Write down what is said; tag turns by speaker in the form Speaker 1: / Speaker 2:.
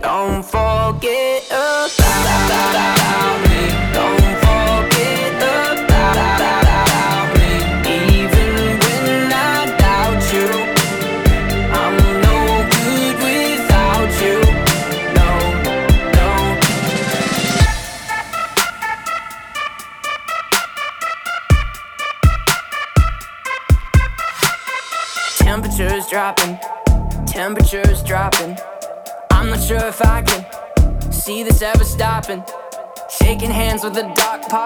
Speaker 1: Don't forget about me. Don't forget about me. Even when I doubt you, I'm no good without you. No, no. Temperatures dropping, temperatures dropping. I'm not sure if I can see this ever stopping. Shaking hands with the dark part.